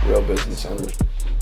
Real Business Owners.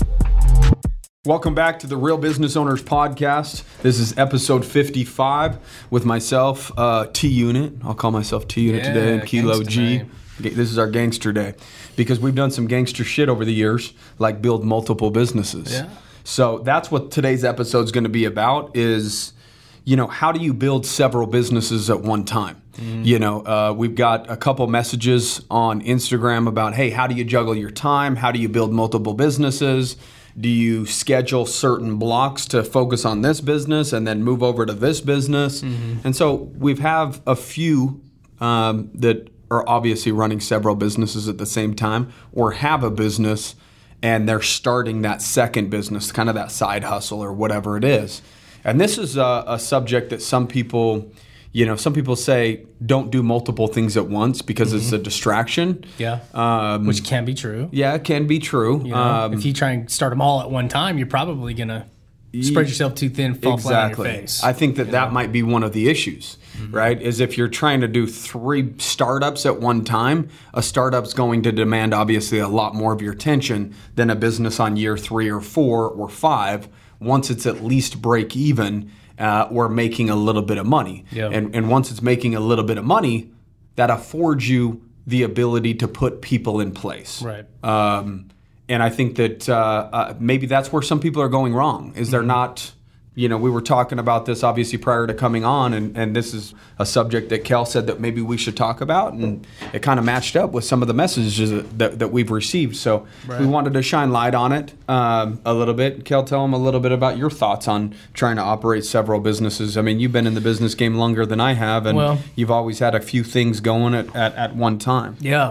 Welcome back to the Real Business Owners Podcast. This is episode 55 with myself, T-Unit. I'll call myself T-Unit today, and Kilo G. Name. This is our gangster day because we've done some gangster shit over the years, like build multiple businesses. Yeah. So that's what today's episode is going to be about is, how do you build several businesses at one time? We've got a couple messages on Instagram about, hey, how do you juggle your time? How do you build multiple businesses? Do you schedule certain blocks to focus on this business and then move over to this business? And so we have a few that are obviously running several businesses at the same time or have a business and they're starting that second business, kind of that side hustle or whatever it is. And this is a subject that some people say don't do multiple things at once because it's a distraction. Yeah, which can be true. Yeah, it can be true. If you try and start them all at one time, you're probably going to spread yourself too thin, fall flat on your face. I think that might be one of the issues, right? Is if you're trying to do 3 startups at one time, a startup's going to demand obviously a lot more of your attention than a business on year 3 or 4 or 5 once it's at least break even or making a little bit of money. Yep. And once it's making a little bit of money, that affords you the ability to put people in place. Right. And I think that maybe that's where some people are going wrong, is they're not, we were talking about this obviously prior to coming on, and this is a subject that Kel said that maybe we should talk about, and it kind of matched up with some of the messages that we've received. So we wanted to shine light on it a little bit. Kel, tell them a little bit about your thoughts on trying to operate several businesses. I mean, you've been in the business game longer than I have, and you've always had a few things going at one time. Yeah.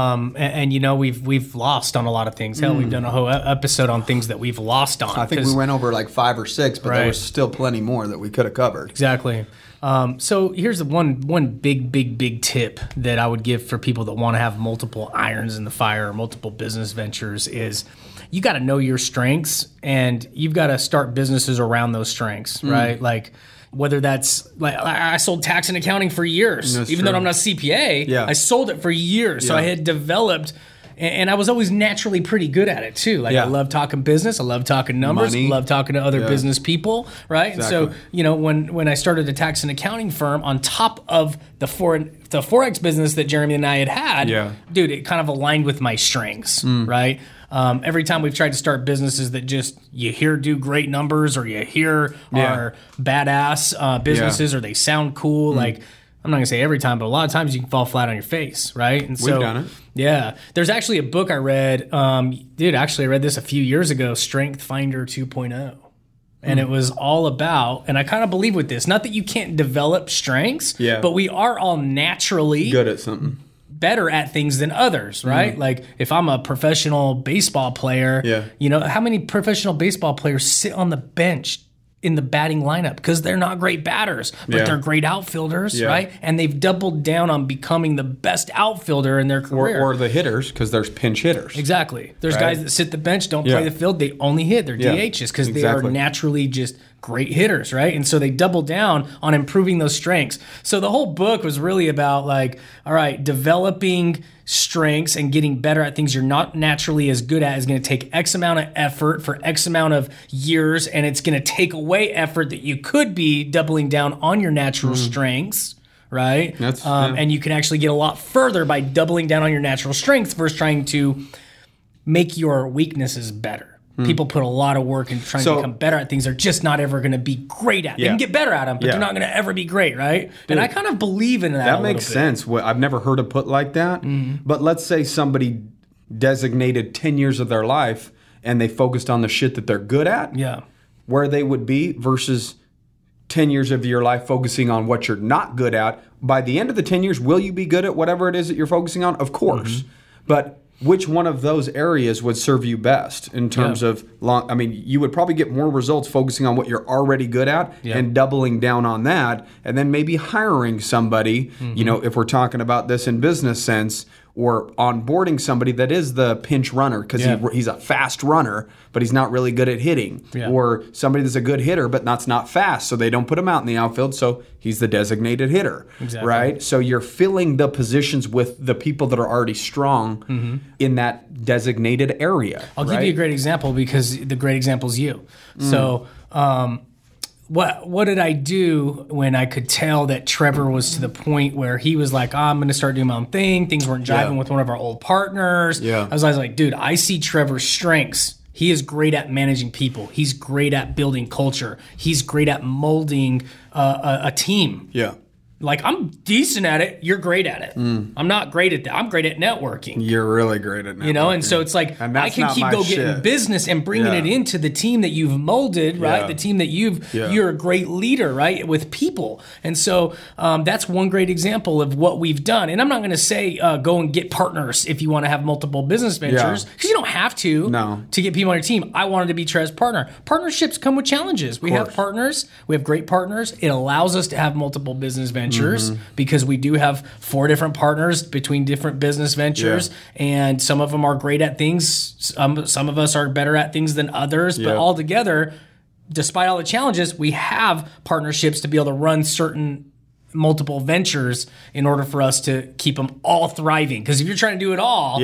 We've lost on a lot of things. Hell, we've done a whole episode on things that we've lost on. I think we went over like 5 or 6, but there was still plenty more that we could have covered. Exactly. So here's the one big tip that I would give for people that want to have multiple irons in the fire or multiple business ventures is you got to know your strengths and you've got to start businesses around those strengths, right? Like, whether that's like I sold tax and accounting for years, even though I'm not a CPA, I sold it for years. So I had developed, and I was always naturally pretty good at it too. Like I love talking business, I love talking numbers, I love talking to other business people, right? Exactly. And so, when I started a tax and accounting firm on top of the Forex business that Jeremy and I had, dude, it kind of aligned with my strengths, right? Every time we've tried to start businesses that just you hear do great numbers or you hear are badass businesses or they sound cool, like I'm not gonna say every time, but a lot of times you can fall flat on your face, right? And so, we've done it. Yeah, there's actually a book I read. I read this a few years ago, Strength Finder 2.0. And it was all about, and I kind of believe with this, not that you can't develop strengths, but we are all naturally good at something. Better at things than others, right? Like if I'm a professional baseball player, how many professional baseball players sit on the bench in the batting lineup because they're not great batters, but they're great outfielders, right? And they've doubled down on becoming the best outfielder in their career. Or the hitters, because there's pinch hitters. Exactly. There's guys that sit the bench, don't play the field, they only hit. They're DHs because they are naturally just great hitters, right? And so they double down on improving those strengths. So the whole book was really about like, all right, developing strengths and getting better at things you're not naturally as good at is going to take X amount of effort for X amount of years, and it's going to take away effort that you could be doubling down on your natural strengths, right? And you can actually get a lot further by doubling down on your natural strengths versus trying to make your weaknesses better. People put a lot of work in trying to become better at things they're just not ever going to be great at. They can get better at them, but they're not going to ever be great, right? Dude, and I kind of believe in that. That makes sense. Well, I've never heard it put like that. But let's say somebody designated 10 years of their life and they focused on the shit that they're good at. Yeah. Where they would be versus 10 years of your life focusing on what you're not good at. By the end of the 10 years, will you be good at whatever it is that you're focusing on? Of course. But which one of those areas would serve you best in terms of long? I mean, you would probably get more results focusing on what you're already good at and doubling down on that, and then maybe hiring somebody, if we're talking about this in business sense, or onboarding somebody that is the pinch runner because he's a fast runner, but he's not really good at hitting. Yeah. Or somebody that's a good hitter, but that's not fast, so they don't put him out in the outfield, so he's the designated hitter. Exactly. Right? So you're filling the positions with the people that are already strong in that designated area. I'll give you a great example because the great example is you. So what did I do when I could tell that Trevor was to the point where he was like, I'm going to start doing my own thing. Things weren't jiving with one of our old partners. Yeah. I was like, dude, I see Trevor's strengths. He is great at managing people. He's great at building culture. He's great at molding a team. Yeah. Like, I'm decent at it. You're great at it. I'm not great at that. I'm great at networking. You're really great at networking. You know, and so it's like, I can keep getting business and bringing it into the team that you've molded, right? The team that you're a great leader, right? With people. And so that's one great example of what we've done. And I'm not going to say go and get partners if you want to have multiple business ventures, because you don't have to get people on your team. I wanted to be Trev's partner. Partnerships come with challenges. We have partners. We have great partners. It allows us to have multiple business ventures. Because we do have 4 different partners between different business ventures, and some of them are great at things. Some of us are better at things than others, but all together, despite all the challenges, we have partnerships to be able to run certain multiple ventures in order for us to keep them all thriving. Because if you're trying to do it all,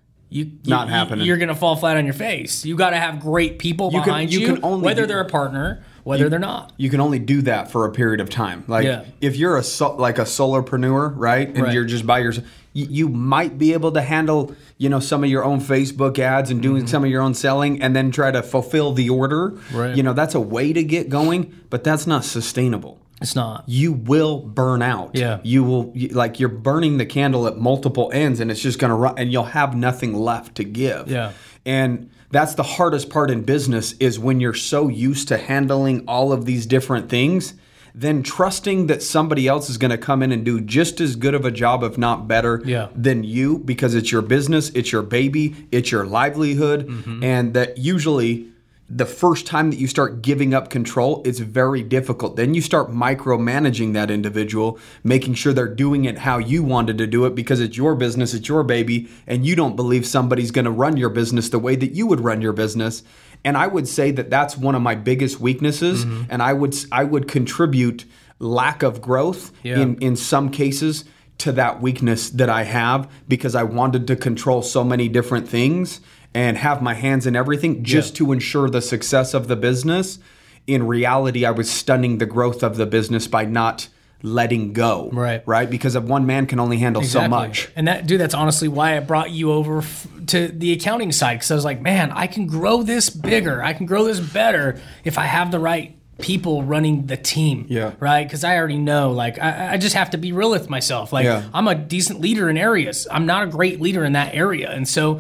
not happening. You're going to fall flat on your face. You got to have great people behind you, whether they're a partner, whether they're not. You can only do that for a period of time. Like if you're a solopreneur, right, and you're just by yourself, you might be able to handle, some of your own Facebook ads and doing some of your own selling, and then try to fulfill the order. Right. That's a way to get going, but that's not sustainable. It's not. You will burn out. Yeah. You will, you're burning the candle at multiple ends, and it's just going to run, and you'll have nothing left to give. Yeah. And that's the hardest part in business, is when you're so used to handling all of these different things, then trusting that somebody else is going to come in and do just as good of a job, if not better, than you, because it's your business, it's your baby, it's your livelihood, and that usually the first time that you start giving up control, it's very difficult. Then you start micromanaging that individual, making sure they're doing it how you wanted to do it, because it's your business, it's your baby, and you don't believe somebody's going to run your business the way that you would run your business. And I would say that that's one of my biggest weaknesses, and I would contribute lack of growth in some cases to that weakness that I have, because I wanted to control so many different things and have my hands in everything just to ensure the success of the business. In reality, I was stunning the growth of the business by not letting go. Right? Because one man can only handle so much. And that's honestly why I brought you over to the accounting side, because I was like, man, I can grow this bigger. I can grow this better if I have the right people running the team, right? Because I already know, I just have to be real with myself. I'm a decent leader in areas. I'm not a great leader in that area, and so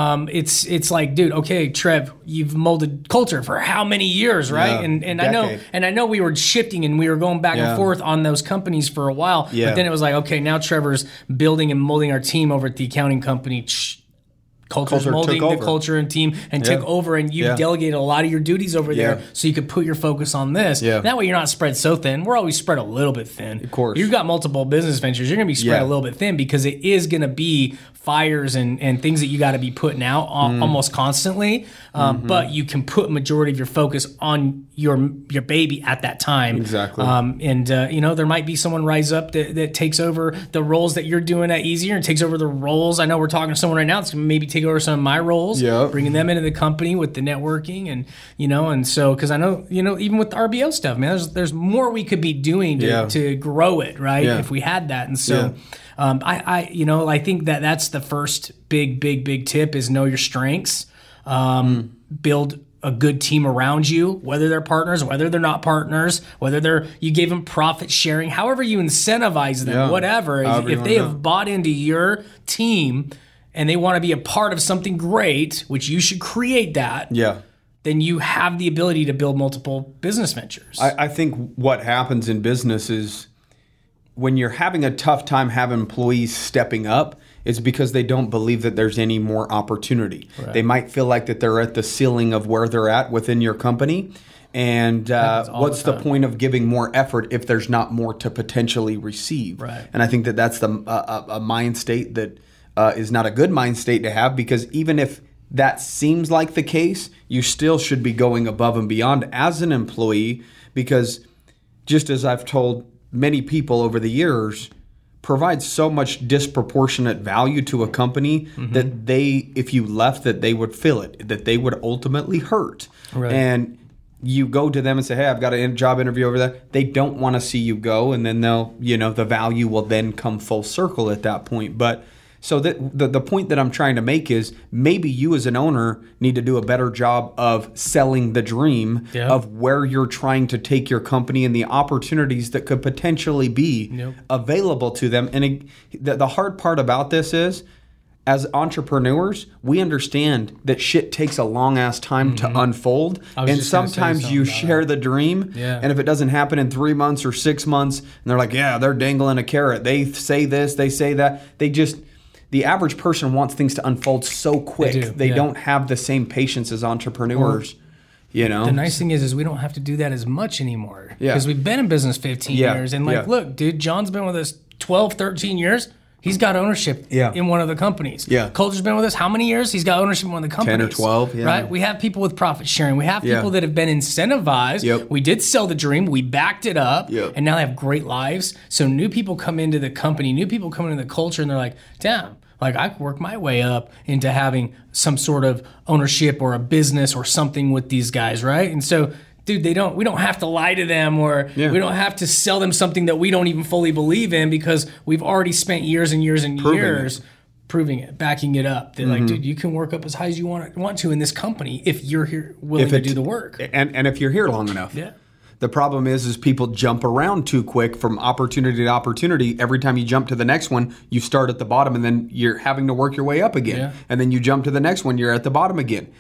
it's like, dude, okay, Trev, you've molded culture for how many years, right? And I know we were shifting and we were going back and forth on those companies for a while, but then it was like, okay, now Trevor's building and molding our team over at the accounting company. Culture's molding the culture and team and took over, and you delegated a lot of your duties over there so you could put your focus on this. That way you're not spread so thin. We're always spread a little bit thin. Of course. You've got multiple business ventures. You're going to be spread a little bit thin, because it is going to be fires and things that you got to be putting out almost constantly. But you can put majority of your focus on your baby at that time. Exactly. There might be someone rise up that takes over the roles that you're doing at easier and takes over the roles. I know we're talking to someone right now that's going to maybe take over some of my roles, bringing them into the company with the networking and so, because I know, even with the RBO stuff, man, there's more we could be doing to grow it, right? If we had that. And so I think that's the first big tip is know your strengths, build a good team around you, whether they're partners, whether they're not partners, whether you gave them profit sharing, however you incentivize them, whatever. If they have bought into your team and they want to be a part of something great, which you should create that, then you have the ability to build multiple business ventures. I think what happens in business is when you're having a tough time having employees stepping up, it's because they don't believe that there's any more opportunity. Right. They might feel like that they're at the ceiling of where they're at within your company. And what's the point of giving more effort if there's not more to potentially receive? Right. And I think that that's a mind state that is not a good mind state to have, because even if that seems like the case, you still should be going above and beyond as an employee, because just as I've told many people over the years, provides so much disproportionate value to a company that they, if you left, that they would feel it, that they would ultimately hurt. Right. And you go to them and say, hey, I've got a job interview over there. They don't want to see you go, and then they'll, the value will then come full circle at that point. But so the point that I'm trying to make is, maybe you as an owner need to do a better job of selling the dream of where you're trying to take your company and the opportunities that could potentially be available to them. And the hard part about this is, as entrepreneurs, we understand that shit takes a long ass time to unfold. And sometimes you share the dream, and if it doesn't happen in 3 months or 6 months, and they're like, yeah, they're dangling a carrot. They say this, they say that. The average person wants things to unfold so quick. They don't have the same patience as entrepreneurs. The nice thing is we don't have to do that as much anymore, because we've been in business 15 years. And look, dude, John's been with us 12, 13 years. He's got ownership in one of the companies. Coulter's been with us how many years? He's got ownership in one of the companies. 10 or 12, right? We have people with profit sharing. We have people that have been incentivized. We did sell the dream. We backed it up. And now they have great lives. So new people come into the company, new people come into the culture, and they're like, damn, like I could work my way up into having some sort of ownership or a business or something with these guys, right? And so, dude, we don't have to lie to them, or we don't have to sell them something that we don't even fully believe in, because we've already spent years and years and years proving it, backing it up. They're like, dude, you can work up as high as you want to in this company if you're here willing to do the work. And if you're here long enough. Yeah. The problem is people jump around too quick from opportunity to opportunity. Every time you jump to the next one, you start at the bottom, and then you're having to work your way up again. Yeah. And then you jump to the next one, you're at the bottom again.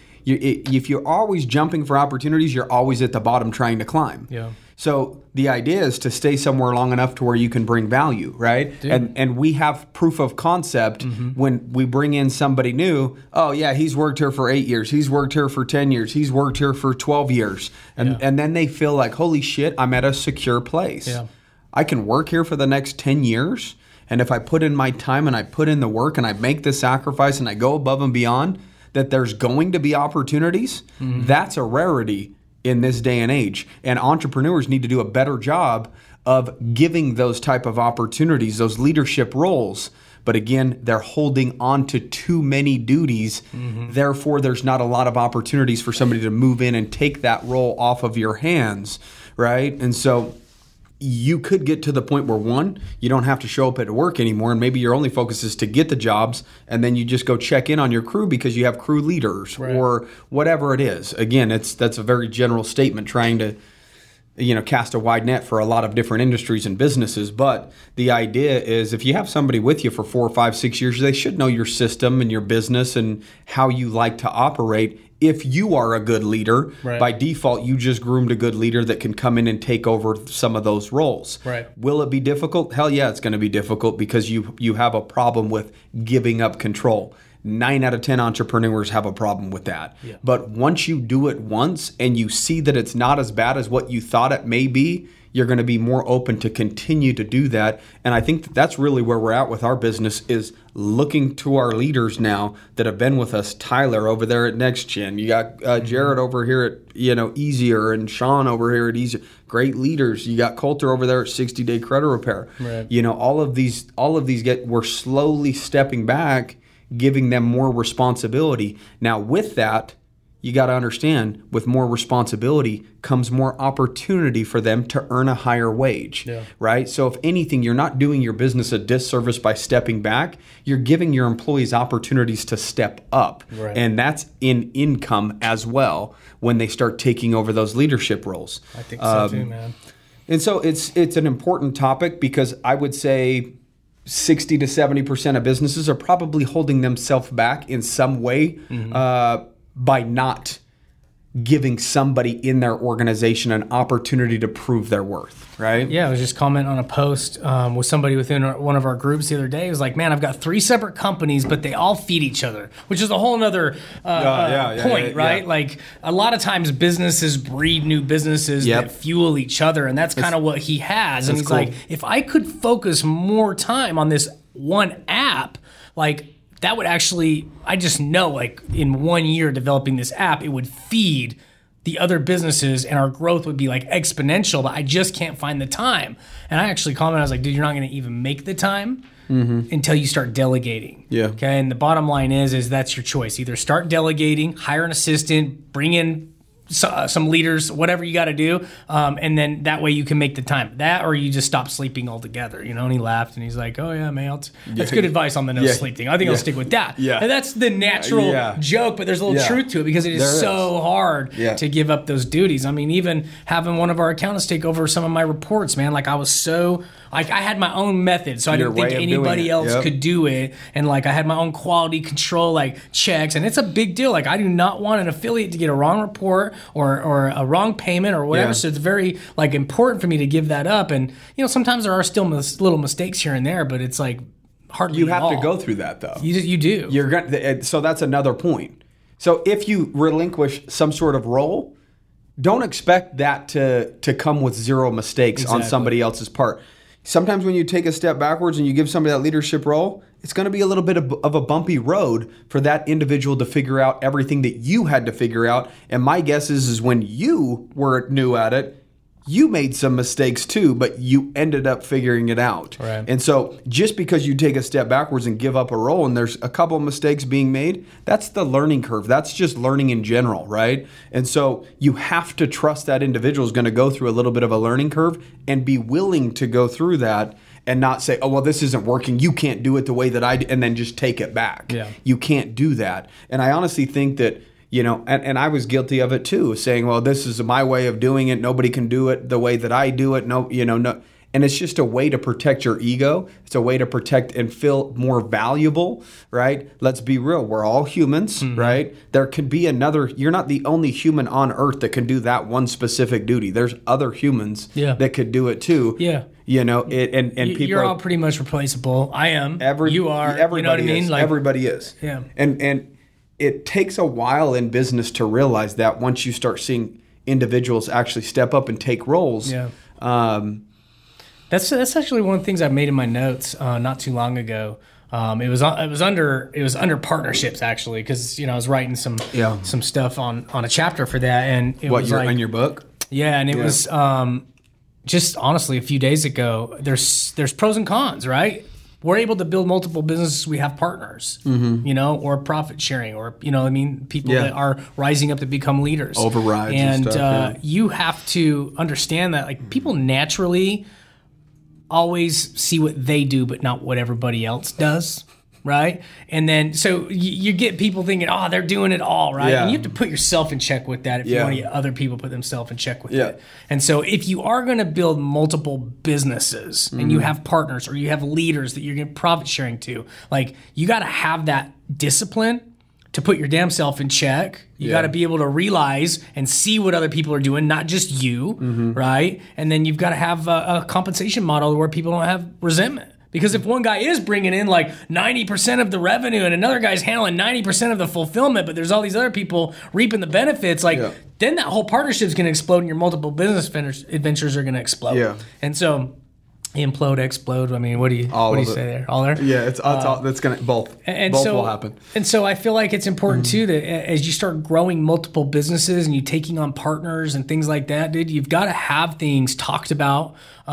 If you're always jumping for opportunities, you're always at the bottom trying to climb. Yeah. So the idea is to stay somewhere long enough to where you can bring value, right? And we have proof of concept when we bring in somebody new. Oh, yeah, he's worked here for 8 years. He's worked here for 10 years. He's worked here for 12 years. And then they feel like, holy shit, I'm at a secure place. Yeah. I can work here for the next 10 years. And if I put in my time and I put in the work and I make the sacrifice and I go above and beyond, that there's going to be opportunities. That's a rarity in this day and age. And entrepreneurs need to do a better job of giving those type of opportunities, those leadership roles. But again, they're holding on to too many duties. Therefore, there's not a lot of opportunities for somebody to move in and take that role off of your hands, right? And so you could get to the point where, one, you don't have to show up at work anymore, and maybe your only focus is to get the jobs, and then you just go check in on your crew because you have crew leaders or whatever it is. Again, that's a very general statement, trying to cast a wide net for a lot of different industries and businesses. But the idea is, if you have somebody with you for 4, 5, 6 years, they should know your system and your business and how you like to operate. If you are a good leader, by default, you just groomed a good leader that can come in and take over some of those roles. Will it be difficult? Hell yeah, it's going to be difficult, because you have a problem with giving up control. 9 out of 10 entrepreneurs have a problem with that. Yeah. But once you do it once and you see that it's not as bad as what you thought it may be, you're going to be more open to continue to do that. And I think that's really where we're at with our business, is looking to our leaders now that have been with us. Tyler over there at NextGen. You got Jared over here at Easier, and Sean over here at Easier. Great leaders. You got Coulter over there at 60-Day Credit Repair. All of these we're slowly stepping back, giving them more responsibility. Now with that, you got to understand, with more responsibility comes more opportunity for them to earn a higher wage, right? So if anything, you're not doing your business a disservice by stepping back. You're giving your employees opportunities to step up. And that's in income as well when they start taking over those leadership roles. I think so too, man. And so it's an important topic, because I would say 60 to 70% of businesses are probably holding themselves back in some way by not giving somebody in their organization an opportunity to prove their worth, right? Yeah, I was just commenting on a post with somebody within one of our groups the other day. It was like, man, I've got 3 separate companies, but they all feed each other, which is a whole other point, right? Like, a lot of times businesses breed new businesses that fuel each other, and that's kind of what he has. And he's like, if I could focus more time on this one app, like, that would actually, I just know, like in 1 year developing this app, it would feed the other businesses and our growth would be like exponential, but I just can't find the time. And I actually commented, I was like, dude, you're not going to even make the time until you start delegating. Yeah. Okay. And the bottom line is that's your choice. Either start delegating, hire an assistant, bring in some leaders, whatever you got to do, and then that way you can make the time. That, or you just stop sleeping altogether, you know. And he laughed and he's like, "Oh yeah, man, that's good advice on the no sleep thing. I think I'll stick with that." Yeah, and that's the natural joke, but there's a little truth to it because it is so hard to give up those duties. I mean, even having one of our accountants take over some of my reports, man. Like I was so like I had my own method, so I didn't think anybody else could do it, and like I had my own quality control like checks, and it's a big deal. Like I do not want an affiliate to get a wrong report or a wrong payment or whatever. So it's very like important for me to give that up. And you know, sometimes there are still little mistakes here and there, but it's like hardly. You have to go through that though. You do. You're going. So that's another point. So if you relinquish some sort of role, don't expect that to come with zero mistakes on somebody else's part. Sometimes when you take a step backwards and you give somebody that leadership role, it's going to be a little bit of a bumpy road for that individual to figure out everything that you had to figure out. And my guess is when you were new at it, you made some mistakes too, but you ended up figuring it out. Right. And so just because you take a step backwards and give up a role and there's a couple of mistakes being made, that's the learning curve. That's just learning in general, right? And so you have to trust that individual is going to go through a little bit of a learning curve and be willing to go through that and not say, oh, well, this isn't working. You can't do it the way that I do, and then just take it back. Yeah. You can't do that. And I honestly think that, you know, and I was guilty of it too, saying, well, this is my way of doing it. Nobody can do it the way that I do it. No. And it's just a way to protect your ego. It's a way to protect and feel more valuable, right? Let's be real. We're all humans, right? There could be you're not the only human on earth that can do that one specific duty. There's other humans that could do it too. Yeah. You know, and people. You're all pretty much replaceable. I am. You are. Everybody you know what I mean? is. Like, everybody is. Yeah. And it takes a while in business to realize that once you start seeing individuals actually step up and take roles. Yeah. That's actually one of the things I made in my notes not too long ago. It was under partnerships actually, because I was writing some stuff on a chapter for that, and it was like in your book. Yeah, and it was just honestly a few days ago. There's pros and cons, right? We're able to build multiple businesses. We have partners, or profit sharing, or people that are rising up to become leaders, overrides, and stuff, you have to understand that like people naturally always see what they do, but not what everybody else does, right? And then so you get people thinking, oh, they're doing it all, right? Yeah. And you have to put yourself in check with that if you want to get other people put themselves in check with it. And so if you are going to build multiple businesses and you have partners or you have leaders that you're getting profit sharing to, like you got to have that discipline to put your damn self in check. You got to be able to realize and see what other people are doing, not just you, right? And then you've got to have a compensation model where people don't have resentment. Because if one guy is bringing in like 90% of the revenue and another guy's handling 90% of the fulfillment, but there's all these other people reaping the benefits, then that whole partnership is going to explode and your multiple business adventures are going to explode. Yeah. And so implode, explode. I mean, what do you say there? All there? Yeah, it's all, that's going to both. And both so, will happen. And so I feel like it's important too that as you start growing multiple businesses and you taking on partners and things like that, dude, you've got to have things talked about.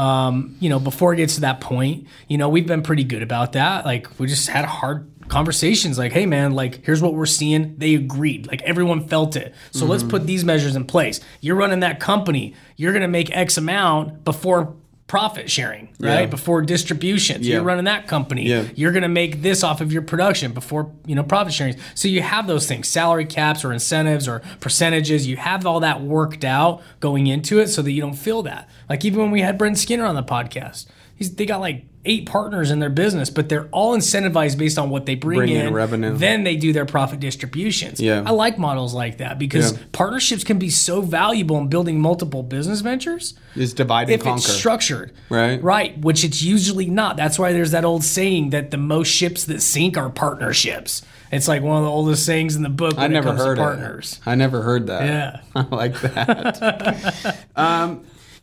Before it gets to that point. We've been pretty good about that. Like we just had hard conversations like, hey man, like here's what we're seeing. They agreed. Like everyone felt it. So let's put these measures in place. You're running that company. You're going to make X amount before profit sharing, right? Yeah. Before distributions. Yeah. You're running that company. Yeah. You're going to make this off of your production before, profit sharing. So you have those things, salary caps or incentives or percentages. You have all that worked out going into it so that you don't feel that. Like even when we had Brent Skinner on the podcast, they got like 8 partners in their business, but they're all incentivized based on what they bring in revenue. Then they do their profit distributions. Yeah. I like models like that because partnerships can be so valuable in building multiple business ventures. It's divide and conquer. If it's structured. Right. Right, which it's usually not. That's why there's that old saying that the most ships that sink are partnerships. It's like one of the oldest sayings in the book when it comes to partners. I never heard that. Yeah. I like that.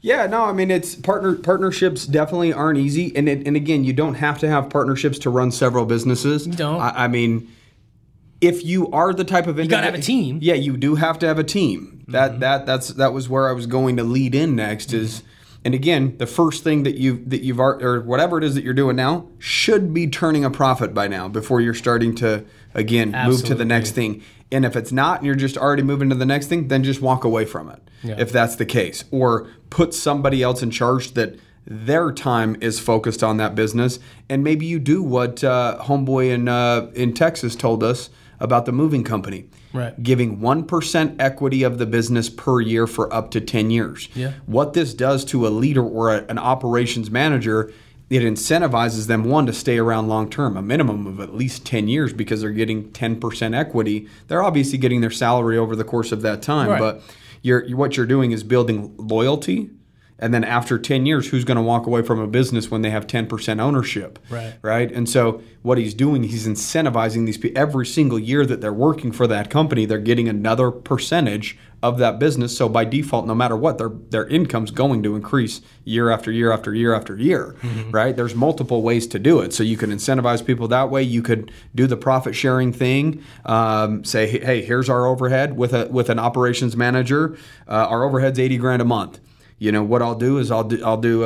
Yeah, no, I mean, it's partnerships definitely aren't easy. And again, you don't have to have partnerships to run several businesses. You don't. I mean, if you are the type of you got to have a team. Yeah, you do have to have a team. That was where I was going to lead in next is, and again, the first thing that you've or whatever it is that you're doing now should be turning a profit by now before you're starting to again move to the next thing. And if it's not, and you're just already moving to the next thing, then just walk away from it if that's the case, or put somebody else in charge that their time is focused on that business. And maybe you do what homeboy in Texas told us about the moving company. Right. Giving 1% equity of the business per year for up to 10 years. Yeah. What this does to a leader or an operations manager, it incentivizes them, one, to stay around long term, a minimum of at least 10 years because they're getting 10% equity. They're obviously getting their salary over the course of that time, but what you're doing is building loyalty. And then after 10 years, who's going to walk away from a business when they have 10% ownership? Right. And so what he's doing, he's incentivizing these people. Every single year that they're working for that company, they're getting another percentage of that business. So by default, no matter what, their income's going to increase year after year after year after year. Right. There's multiple ways to do it. So you can incentivize people that way. You could do the profit sharing thing. Say, hey, here's our overhead with an operations manager. Our overhead's $80,000 a month. You know, what I'll do is I'll do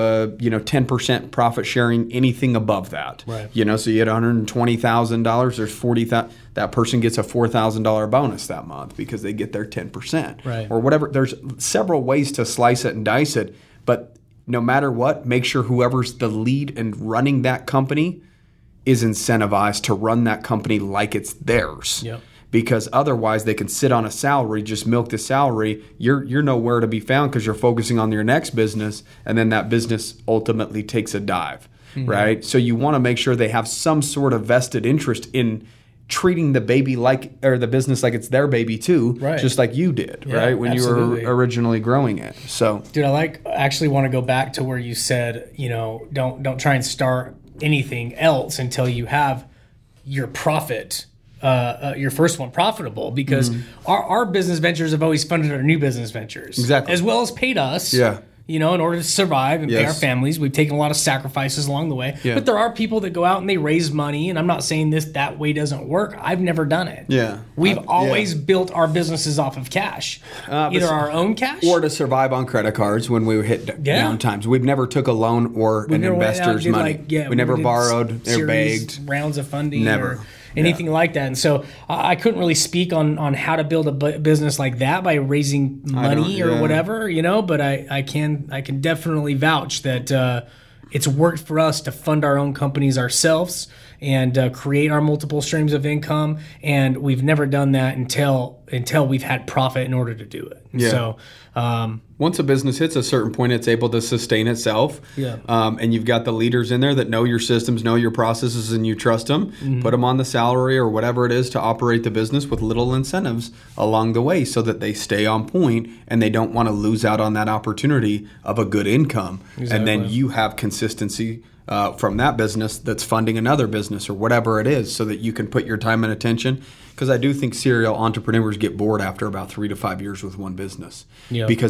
10% profit sharing, anything above that. Right. You know, so you get $120,000, there's $40,000, that person gets a $4,000 bonus that month because they get their 10%. Right. Or whatever. There's several ways to slice it and dice it, but no matter what, make sure whoever's the lead and running that company is incentivized to run that company like it's theirs. Yep. Because otherwise they can sit on a salary, just milk the salary. You're nowhere to be found because you're focusing on your next business, and then that business ultimately takes a dive, right? So you want to make sure they have some sort of vested interest in treating the the business like it's their baby too, just like you did, right? When absolutely. you were originally growing it. So, dude, I actually want to go back to where you said, don't try and start anything else until you have your profit. Your first one profitable, because our business ventures have always funded our new business ventures, exactly, as well as paid us. In order to survive and pay our families. We've taken a lot of sacrifices along the way. But there are people that go out and they raise money, and I'm not saying that way doesn't work. I've never done it. We've always built our businesses off of cash, either our own cash or to survive on credit cards when we hit down times. We've never took a loan or an investor's money. We never borrowed or begged rounds of funding. Never. Anything like that. And so I couldn't really speak on how to build a business like that by raising money or whatever, but I can definitely vouch that it's worked for us to fund our own companies ourselves and create our multiple streams of income. And we've never done that until we've had profit in order to do it. So once a business hits a certain point, it's able to sustain itself. And you've got the leaders in there that know your systems, know your processes, and you trust them. Put them on the salary or whatever it is to operate the business with little incentives along the way so that they stay on point and they don't want to lose out on that opportunity of a good income. And then you have consistency from that business that's funding another business or whatever it is, so that you can put your time and attention. Because I do think serial entrepreneurs get bored after about 3 to 5 years with one business, because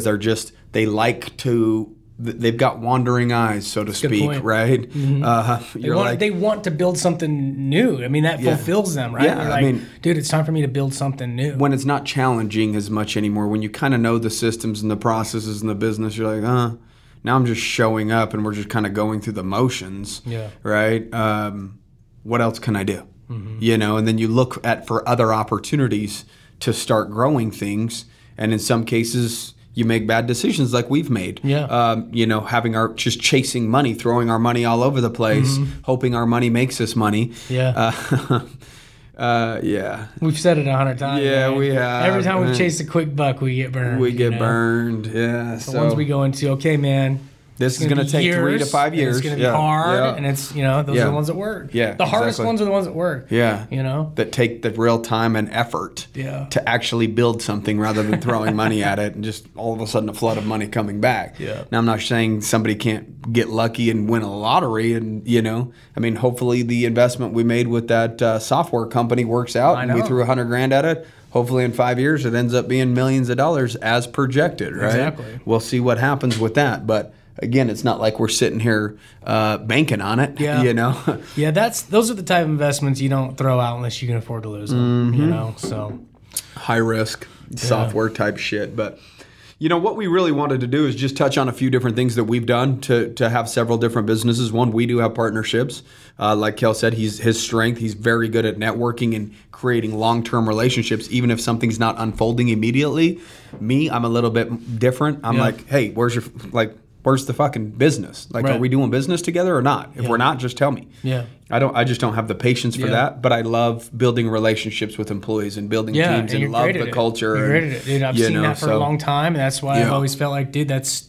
they've got wandering eyes, so to speak, right? They want to build something new. I mean, that fulfills them, right? You're like, dude, it's time for me to build something new. When it's not challenging as much anymore, when you kind of know the systems and the processes in the business, you're like, now I'm just showing up and we're just kind of going through the motions, right? What else can I do? And then you look for other opportunities to start growing things. And in some cases, you make bad decisions like we've made. Just chasing money, throwing our money all over the place, hoping our money makes us money. We've said it 100 times. We have. Every time we've chased a quick buck, we get burned. We get burned. So once we go into, okay, man, this is going to take 3 to 5 years. It's going to be hard, and it's those are the ones that work. The hardest ones are the ones that work. That take the real time and effort to actually build something rather than throwing money at it and just all of a sudden a flood of money coming back. Now I'm not saying somebody can't get lucky and win a lottery, and hopefully the investment we made with that software company works out, and we threw $100,000 at it. hopefully in 5 years it ends up being millions of dollars as projected, right? Exactly. We'll see what happens with that. But again, it's not like we're sitting here banking on it, you know? Yeah, those are the type of investments you don't throw out unless you can afford to lose them, you know? So high risk software type shit. But you know, what we really wanted to do is just touch on a few different things that we've done to have several different businesses. One, we do have partnerships. Like Kel said, his strength, he's very good at networking and creating long-term relationships, even if something's not unfolding immediately. Me, I'm a little bit different. I'm like, hey, where's the fucking business? Like, are we doing business together or not? If we're not, just tell me. Yeah. I just don't have the patience for that, but I love building relationships with employees and building teams and love the culture. You created it, dude. I've seen that for a long time, and that's why I've always felt like, dude, that's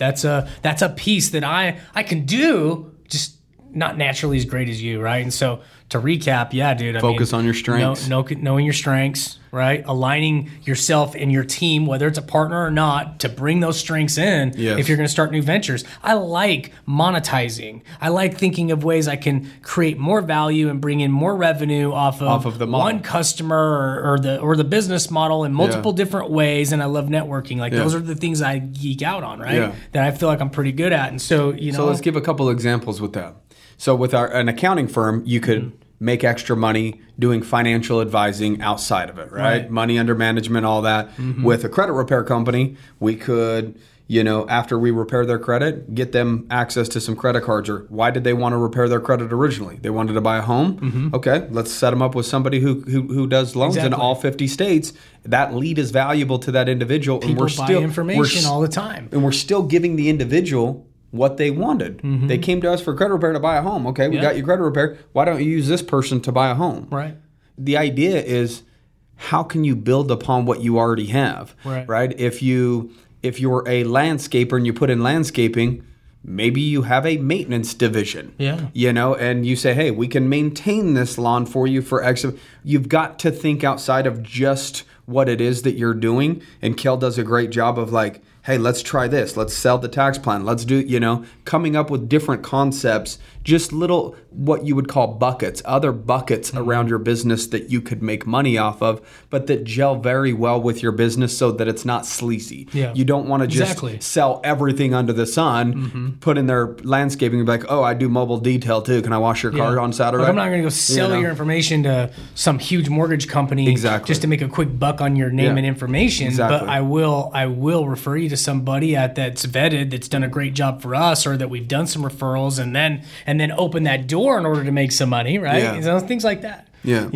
a piece that I can do, just not naturally as great as you, right? And so to recap, dude, focus on your strengths. Knowing your strengths, right? Aligning yourself and your team, whether it's a partner or not, to bring those strengths in if you're going to start new ventures. I like monetizing. I like thinking of ways I can create more value and bring in more revenue off of the one customer or the business model in multiple different ways. And I love networking. Like those are the things I geek out on, right? Yeah. That I feel like I'm pretty good at. And so, So let's give a couple examples with that. So with an accounting firm, you could make extra money doing financial advising outside of it, right? Money under management, all that. With a credit repair company, we could, after we repair their credit, get them access to some credit cards. Or why did they want to repair their credit originally? They wanted to buy a home? Okay, let's set them up with somebody who does loans in all 50 states. That lead is valuable to that individual. People buy information all the time. And we're still giving the individual what they wanted. They came to us for credit repair to buy a home. Okay, we got you credit repair. Why don't you use this person to buy a home? Right. The idea is, how can you build upon what you already have? Right. If you're a landscaper and you put in landscaping, maybe you have a maintenance division. And you say, hey, we can maintain this lawn for you for X. You've got to think outside of just what it is that you're doing. And Kel does a great job of like, hey, let's try this. Let's sell the tax plan. Let's do, coming up with different concepts, just little, what you would call buckets, other buckets around your business that you could make money off of, but that gel very well with your business so that it's not sleazy. You don't want to just sell everything under the sun, put in their landscaping and be like, oh, I do mobile detail too. Can I wash your car on Saturday? Like, I'm not going to go sell your information to some huge mortgage company just to make a quick buck on your name and information. But I will refer you to somebody that's vetted, that's done a great job for us, or that we've done some referrals, and then open that door in order to make some money, right? Things like that.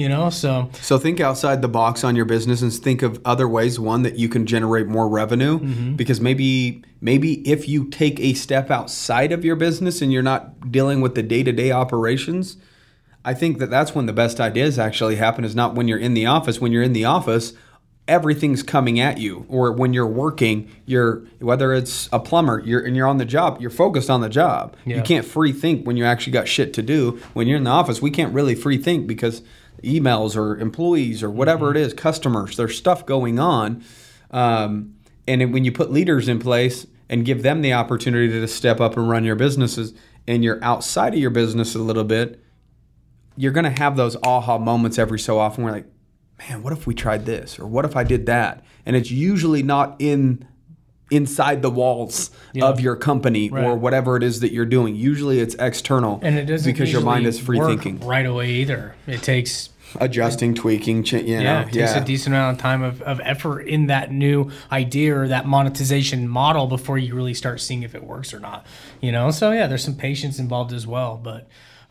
So think outside the box on your business and think of other ways, one, that you can generate more revenue, because maybe if you take a step outside of your business and you're not dealing with the day-to-day operations, I think that's when the best ideas actually happen, is not when you're in the office. When you're in the office, everything's coming at you. Or when you're working, whether it's a plumber, you're on the job, you're focused on the job. You can't free think when you actually got shit to do. When you're in the office, we can't really free think because emails or employees or whatever it is, customers, there's stuff going on. And when you put leaders in place and give them the opportunity to step up and run your businesses, and you're outside of your business a little bit, you're going to have those aha moments every so often where like, man, what if we tried this? Or what if I did that? And it's usually not inside the walls of your company or whatever it is that you're doing. Usually it's external, and it doesn't because your mind is free thinking right away either. It takes adjusting, tweaking, it takes a decent amount of time of effort in that new idea or that monetization model before you really start seeing if it works or not. So there's some patience involved as well, but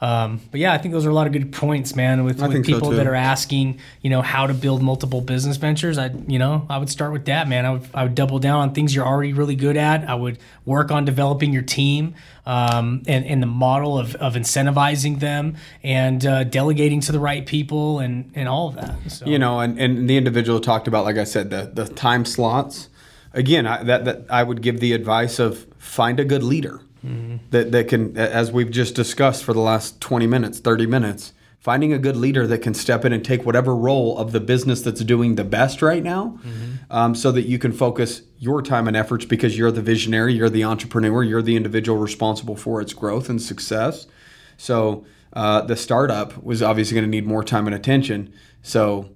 I think those are a lot of good points, man, with people that are asking, how to build multiple business ventures. I would start with that, man. I would double down on things you're already really good at. I would work on developing your team, and the model of incentivizing them and delegating to the right people and all of that. So. And the individual talked about, like I said, the time slots. Again, I would give the advice of find a good leader. That can, as we've just discussed for the last 20 minutes, 30 minutes, finding a good leader that can step in and take whatever role of the business that's doing the best right now, so that you can focus your time and efforts, because you're the visionary, you're the entrepreneur, you're the individual responsible for its growth and success. So the startup was obviously going to need more time and attention. So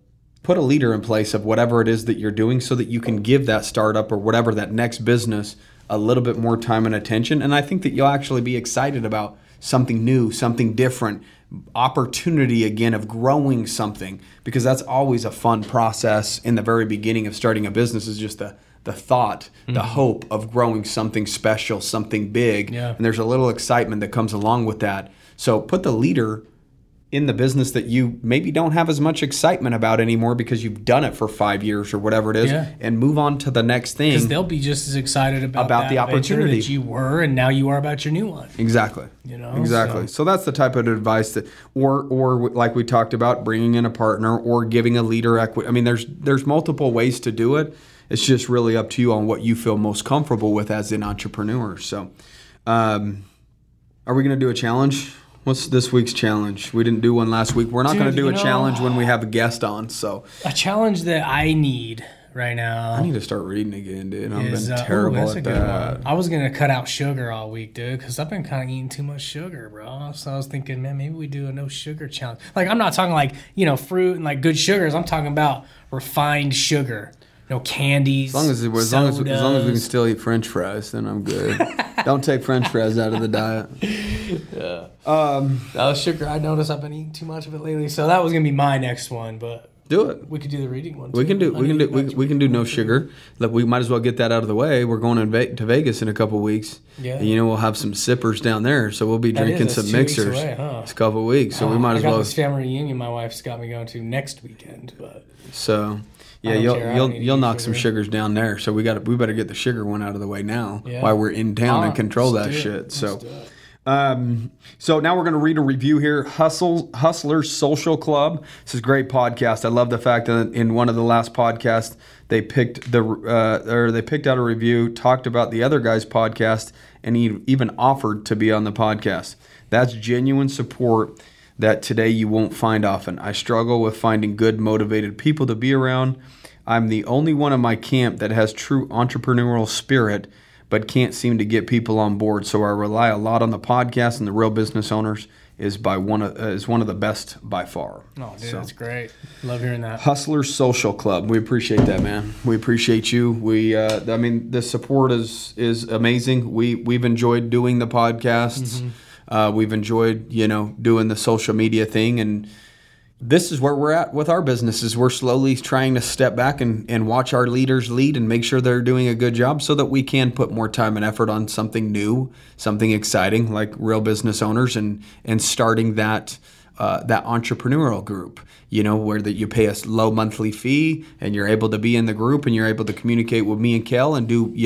put a leader in place of whatever it is that you're doing so that you can give that startup or whatever, that next business, a little bit more time and attention. And I think that you'll actually be excited about something new, something different, opportunity again of growing something, because that's always a fun process in the very beginning of starting a business, is just the thought, the hope of growing something special, something big. Yeah. And there's a little excitement that comes along with that. So put the leader in the business that you maybe don't have as much excitement about anymore because you've done it for 5 years or whatever it is, and move on to the next thing. Because they'll be just as excited about the opportunity that you were, and now you are about your new one. Exactly. Exactly. So that's the type of advice that, or like we talked about, bringing in a partner or giving a leader equity. I mean, there's multiple ways to do it. It's just really up to you on what you feel most comfortable with as an entrepreneur. So, are we going to do a challenge? What's this week's challenge? We didn't do one last week. We're not going to do a challenge when we have a guest on. So a challenge that I need right now. I need to start reading again, dude. I've been terrible at that. I was going to cut out sugar all week, dude, because I've been kind of eating too much sugar, bro. So I was thinking, man, maybe we do a no sugar challenge. Like, I'm not talking like, fruit and like good sugars. I'm talking about refined sugar. No candies. As long as we can still eat French fries, then I'm good. Don't take French fries out of the diet. Yeah. That was sugar. I noticed I've been eating too much of it lately, so that was gonna be my next one. But do it. We could do the reading one. We can do no sugar. Look, we might as well get that out of the way. We're going to Vegas in a couple of weeks. Yeah. And, we'll have some sippers down there, so we'll be drinking some mixers. It's a couple of weeks, so we might as well. This family reunion my wife's got me going to next weekend, but so. Yeah, you'll knock some sugars down there. So we better get the sugar one out of the way now while we're in town and control that shit. So, so now we're going to read a review here. Hustlers Social Club. This is a great podcast. I love the fact that in one of the last podcasts they picked out a review, talked about the other guy's podcast, and he even offered to be on the podcast. That's genuine support that today you won't find often. I struggle with finding good, motivated people to be around. I'm the only one in my camp that has true entrepreneurial spirit, but can't seem to get people on board. So I rely a lot on the podcast, and the Real Business Owners is one of the best by far. Oh, dude, that's great. Love hearing that. Hustlers Social Club. We appreciate that, man. We appreciate you. The support is amazing. We've enjoyed doing the podcasts. Mm-hmm. We've enjoyed, doing the social media thing, and this is where we're at with our businesses. We're slowly trying to step back and watch our leaders lead and make sure they're doing a good job so that we can put more time and effort on something new, something exciting like Real Business Owners, and starting that entrepreneurial group, where that you pay a low monthly fee and you're able to be in the group and you're able to communicate with me and Kel and do,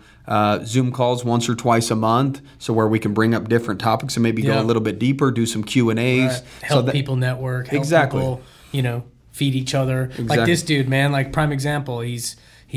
Zoom calls once or twice a month, so where we can bring up different topics and maybe go a little bit deeper, do some Q&As. Right. Help people network, help people, feed each other. Exactly. Like this dude, man, like prime example, he's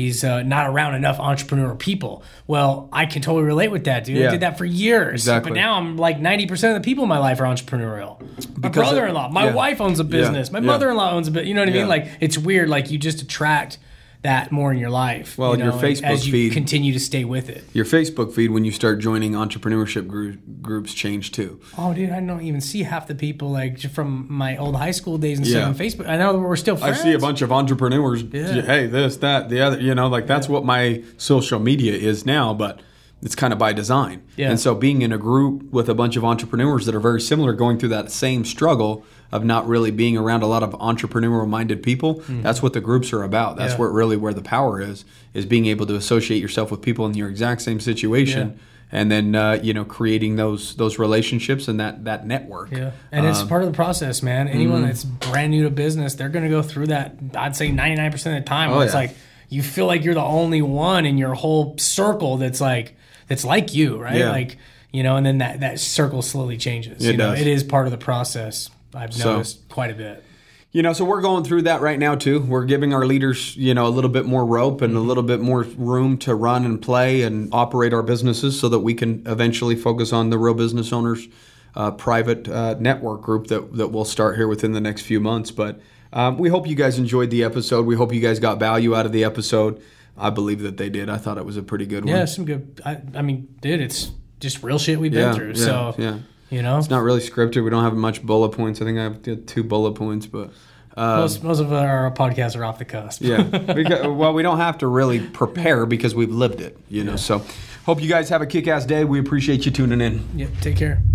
not around enough entrepreneurial people. Well, I can totally relate with that, dude. Yeah. I did that for years. Exactly. But now I'm like 90% of the people in my life are entrepreneurial. My brother-in-law, my wife owns a business. My mother-in-law owns a business. You know what I mean? Like, it's weird. Like, you just attract that more in your life. Well, your Facebook as you feed, continue to stay with it. Your Facebook feed, when you start joining entrepreneurship groups, change too. Oh, dude, I don't even see half the people like from my old high school days and stuff on Facebook. I know we're still friends. I see a bunch of entrepreneurs. Yeah. Hey, this, that, the other. That's what my social media is now, but it's kind of by design. Yeah. And so being in a group with a bunch of entrepreneurs that are very similar, going through that same struggle of not really being around a lot of entrepreneurial-minded people, that's what the groups are about. That's where the power is being able to associate yourself with people in your exact same situation, and then creating those relationships and that network. Yeah, and it's part of the process, man. Anyone that's brand new to business, they're going to go through that. I'd say 99% of the time, where it's like you feel like you're the only one in your whole circle that's like you, right? Yeah. Like and then that circle slowly changes. It does. It is part of the process. I've noticed quite a bit. So we're going through that right now too. We're giving our leaders, a little bit more rope and a little bit more room to run and play and operate our businesses so that we can eventually focus on the Real Business Owners private network group that we'll start here within the next few months. But we hope you guys enjoyed the episode. We hope you guys got value out of the episode. I believe that they did. I thought it was a pretty good one. Yeah, some good. I mean, dude, it's just real shit we've been through. Yeah. It's not really scripted. We don't have much bullet points. I think I have 2 bullet points, but Most of our podcasts are off the cusp. Yeah. Well, we don't have to really prepare because we've lived it, you know. So hope you guys have a kick-ass day. We appreciate you tuning in. Yep. Take care.